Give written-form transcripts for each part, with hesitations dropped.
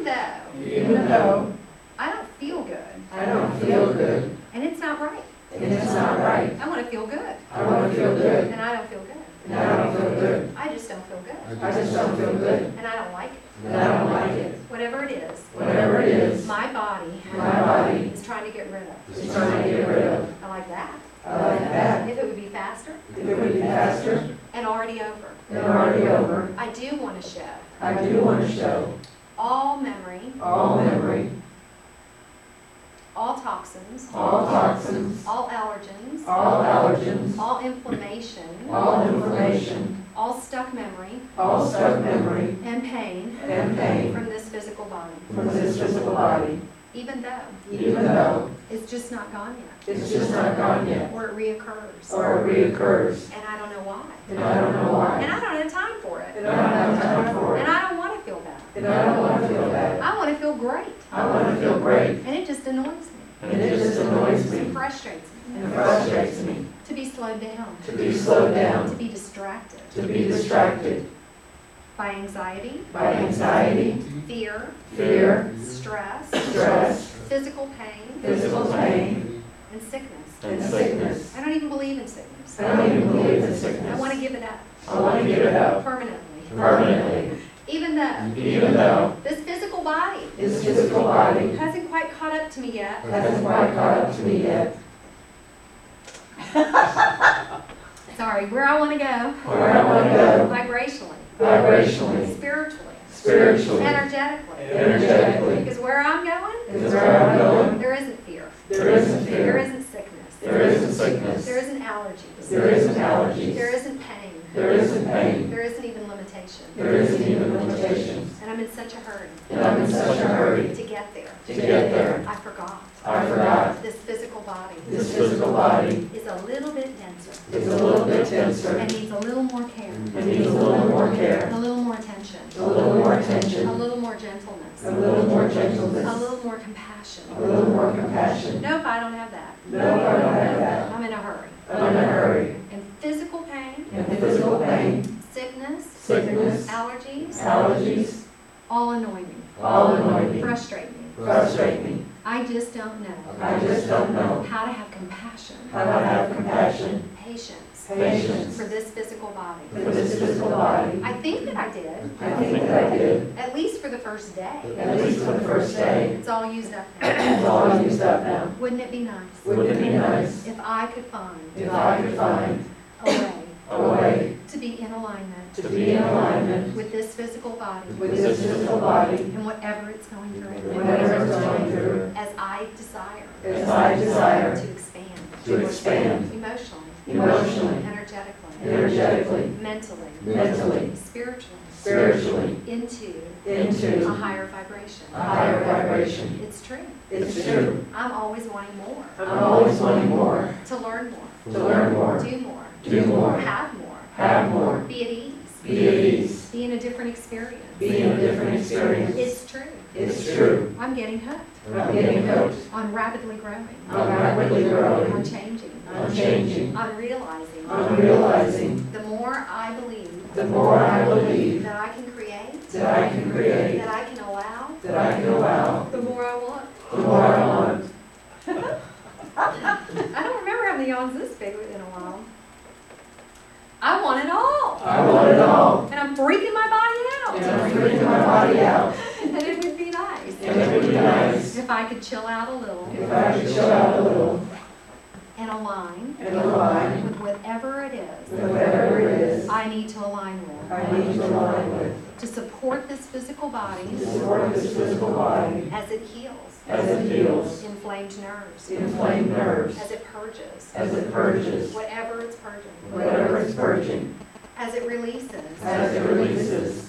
Even though I don't feel good. I don't feel good. And it's not right. And it's not right. I want to feel good. I want to feel good. And I don't feel good. And I don't feel good. I just don't feel good. I just don't feel good. And I don't like it. And I don't like it. Whatever it is. Whatever it is. My body is trying to get rid of. It's trying to get rid of. I like that. I like that. If it would be faster. If it would be faster. And already over. And already over. I do want to show. I do want to show. All memory. All memory. All toxins. All toxins. All allergens. All allergens. All inflammation. All inflammation. All stuck memory. All stuck memory. And pain. And pain. From this physical body. From this physical body. Even though it's just not gone yet. it's just not gone yet. Or it reoccurs. Or it reoccurs. And I don't know why. And I don't know why. And I don't have time for it. And I don't have time for And it. I don't want to feel bad. And I don't want to feel bad. I want to feel great. I want to feel great. And it just annoys me. And it just annoys It me. frustrates me. And frustrates me. To be slowed down. To be slowed To down. be distracted. To be distracted. By anxiety. By anxiety. Fear. Fear. Stress. Stress. Physical pain. Physical pain. And sickness. And sickness. I don't even believe in sickness. I don't even believe in I sickness. want to give it up. I want to give it up. Permanently. Permanently. Even though this physical body this physical body hasn't quite caught up to me yet. hasn't quite caught up to me yet. Sorry, where I want to go. Where I want to go. Vibrationally. Vibrationally. Spiritually. Spiritually. Energetically. Energetically. Because where I'm going, Is where I'm going. there isn't fear. There isn't There fear. isn't sickness. There isn't sickness. There isn't allergies. There isn't allergies. There isn't pain. There isn't pain. There isn't even limitation. There isn't even limitations. And I'm in such a hurry And I'm in such a hurry to get there. to get there. I forgot. I forgot. This physical body This physical body is a little bit denser. is a little bit denser And needs a little more care. and needs a little more care, A little more attention. a little more A attention, little more gentleness. a little more A gentleness, little more compassion. a little more compassion. Nope, I don't have that. No, I don't have that. I'm in a hurry. I'm in a hurry. And physical pain, And physical pain, sickness, sickness, allergies, allergies, all annoy me. all annoy me, Frustrate me. frustrate me. I just don't know I just don't know how to have compassion, how to have compassion, patience patience for this physical body. for this physical body. I think that I did, I think that I did, at least for the first day. at least for the first day. It's all used up now. It's all used up now. Wouldn't it be nice Wouldn't it be nice if I could find if I could find a way a way to be in alignment to be in alignment with this physical body with this physical body, and whatever it's going through, whatever it's going through, as I desire as I desire to expand to expand emotionally, emotionally, energetically, energetically, mentally, mentally, spiritually, spiritually, into a into higher vibration. a higher vibration. It's true. It's true. I'm always wanting more, I'm always wanting more, to learn more, to learn more, do more, do more, have more, have more, be at ease, be at ease, be in a different experience. be in a different experience. It's true. It's true. I'm getting hooked I'm getting hooked. on rapidly growing, I'm rapidly on growing. changing, I'm changing. on realizing I'm realizing the more I believe the more I believe that I can create, that I can create, that I can allow, that I can allow, the more I want. the more I want. I don't remember having the yawns this big in a while. I want it all. I want it all. And I'm freaking my body And out. I'm freaking my body out. And it would be nice And it would be nice if I could chill out a little if I could chill out a little and align and align with whatever it is with whatever it is I need to align with I need to align with to support this physical body to support this physical body as it heals as it heals inflamed nerves, inflamed nerves, as it purges as it purges whatever it's purging, whatever it's purging, as it releases as it releases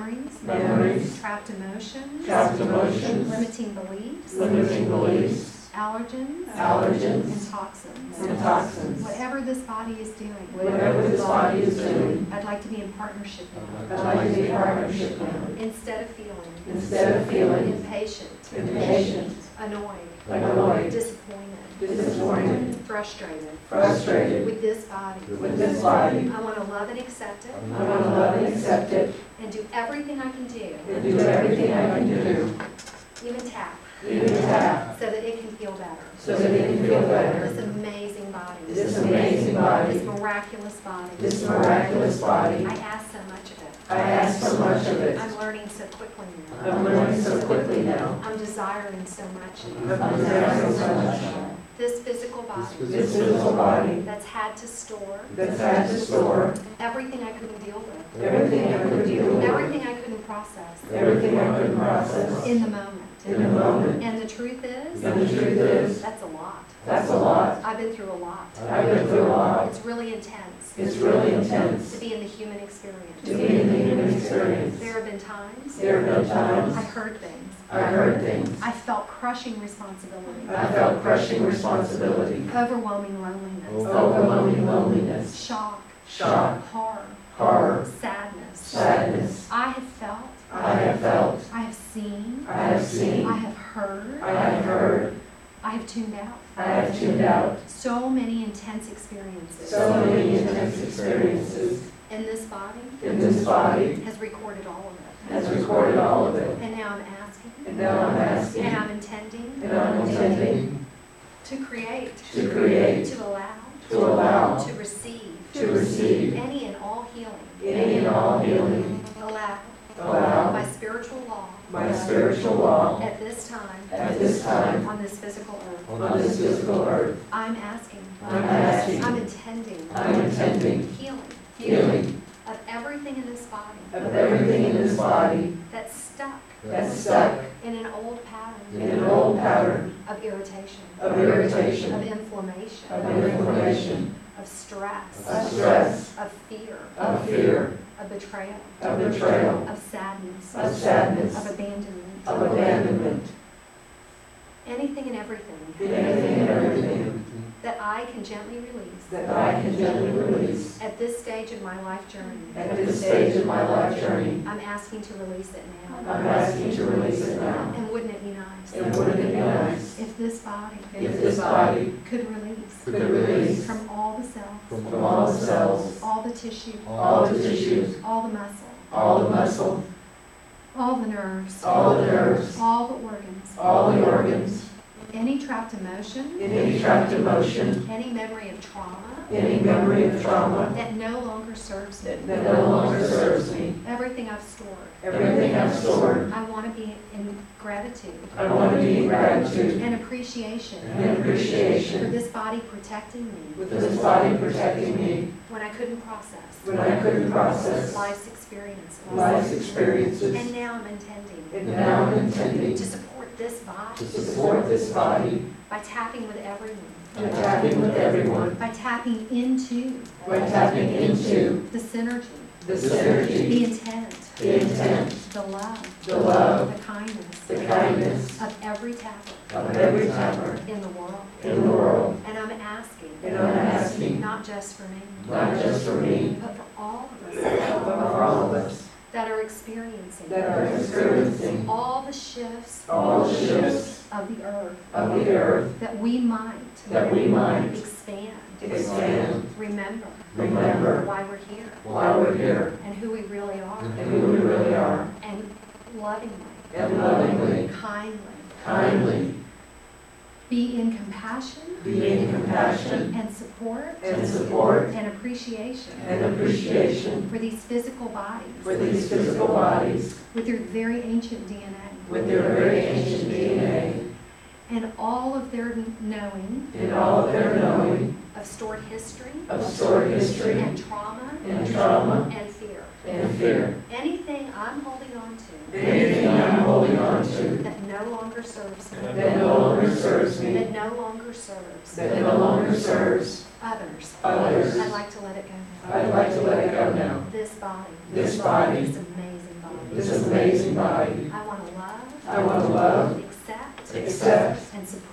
memories, trapped emotions, trapped emotions, limiting beliefs, limiting beliefs, allergens, allergens, and toxins. and toxins. Whatever this body is doing, Whatever this body is doing, I'd like to be in partnership now. I'd like to be in partnership now. Instead of feeling Instead of feeling impatient, impatient, annoyed, annoyed, disappointed, disappointed, frustrated frustrated with this body, with this body, I want to love and accept it I want to love and accept it and do everything I can do, and do everything I can do, even tap, even tap, so that it can feel better. so that it can feel better. This amazing body, This amazing body, this miraculous body. this miraculous body, I ask so much of it. I ask so much of it. I'm learning so quickly now. I'm learning so quickly now. I'm desiring so much I'm now. desiring so much now. This physical body This physical body that's had to store that's had to store everything I couldn't deal with, everything I could deal with, everything I couldn't process everything I couldn't process in the moment. in the moment. And the truth is, And the truth is, that's a lot. that's a lot. I've been through a lot. I've been through a lot. It's really intense It's really to intense be in the human experience. to be in the human experience. There have been times There have been I times heard things. I heard things. I felt crushing responsibility, I felt crushing responsibility, overwhelming loneliness, overwhelming loneliness, shock, shock, horror, horror, sadness. sadness. I have felt, I have felt, I have seen, I have seen, I have heard, I have heard, I have tuned out. I have tuned out. So many intense experiences So many intense experiences in this body in this body has recorded all of it. has recorded all of it. And now I'm asking, And now I'm asking, and I'm intending and I'm intending to create, to create, to allow, to allow, to receive to receive any and all healing. any and all healing, Allow by allow spiritual law my spiritual law at this time at this time on this physical earth. on this physical earth. I'm asking, I'm asking, I'm intending I'm intending healing healing of everything in this body of everything in this body that's stuck that's stuck in an old pattern in an old pattern of irritation, of irritation, of inflammation, of inflammation, of stress, of stress, of fear, of fear, of betrayal, of betrayal, of sadness, of sadness, of abandonment, of abandonment, anything and everything anything and everything that I can gently release that I can gently release at this stage of my life journey. at this stage of my life journey. I'm asking to release it now. I'm asking to release it now. And wouldn't it be nice And wouldn't it be nice if this body if this body could release could release from all the cells, from all the cells, all the tissue, all the tissues, all the muscle, all the muscle, all the nerves, all the nerves, all the organs, all the organs, any trapped emotion, any trapped emotion, any memory of trauma any memory of trauma that no longer serves me, that no longer serves me, everything I've stored. everything I've stored. I want to be in gratitude I want to be in gratitude and appreciation and for appreciation this body protecting me with this body protecting me when I couldn't process when I couldn't process life's experiences. life's experiences. And now I'm intending And now I'm intending to support this body to support this body by tapping with everyone, by tapping with everyone, by tapping into by tapping into the synergy, the synergy, the intent, the intent, the love, the love, the kindness the kindness of every tapper of every tapper in the world. in the world. And I'm asking, And I'm asking, not just for me, not just for me, but for all of but us for all of us that are experiencing that are experiencing all the shifts all the shifts of the earth, of the earth, that we might that we might expand, expand, remember remember why we're here why we're here and who we really are, and who we really are, and lovingly, and lovingly, kindly, kindly, be in compassion be in compassion and support and support and appreciation and appreciation for these physical bodies for these physical bodies with their very ancient DNA with their very ancient DNA and all of their knowing and all of their knowing of stored history of stored history and trauma and trauma and fear. and fear. Anything I'm holding on to Anything I'm holding on to that no longer serves me, that no longer serves me, that no longer serves that no longer serves others, others, I'd like to let it go now. I'd like to let it go now. This body, This body, this amazing body, this amazing body, I want to love, I want to love, accept, accept, and support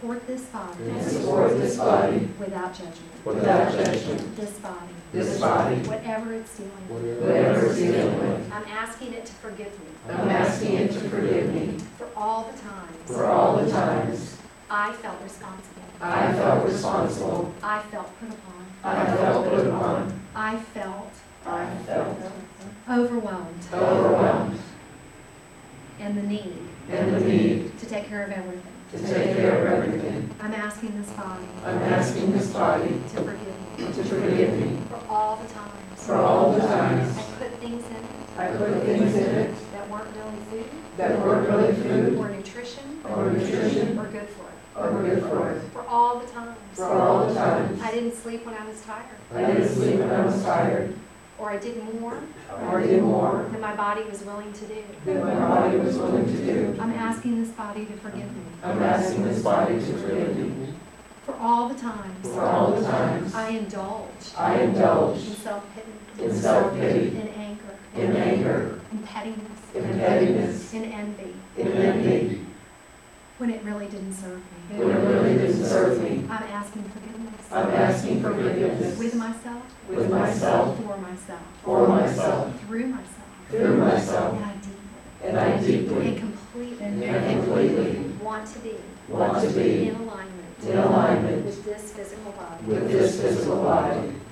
support this body and support this body without judgment. without judgment. This body, Whatever it's dealing with, it's dealing with, I'm asking it to forgive me I'm asking it to forgive me for all the times for all the times I felt responsible. I felt responsible, I felt put upon. I felt put upon, I felt I felt overwhelmed. overwhelmed, And the need and the need to take care of everything. to take care of everything. I'm asking this body I'm asking this body to forgive me to forgive me for all the times for all the times I put things in it I put things in it that weren't really food that weren't really food or nutrition or nutrition or good for it. or good for it. For all the times For all the times I didn't sleep when I was tired, I didn't sleep when I was tired, or I did more or did more than my body was willing to do. than my body was willing to do. I'm asking this body to forgive me I'm asking this body to forgive me for all the times for all the times I indulged I indulged in self-pity, in self-pity, in anger, in anger, in pettiness, in pettiness, in envy, in envy, when it really didn't serve me. when it really didn't serve me. I'm asking forgiveness I'm asking forgiveness with myself, with myself, for myself, for myself, through myself, through myself, and I deeply and I and deeply completely want to be want to be in alignment in alignment with this physical body. with this physical body.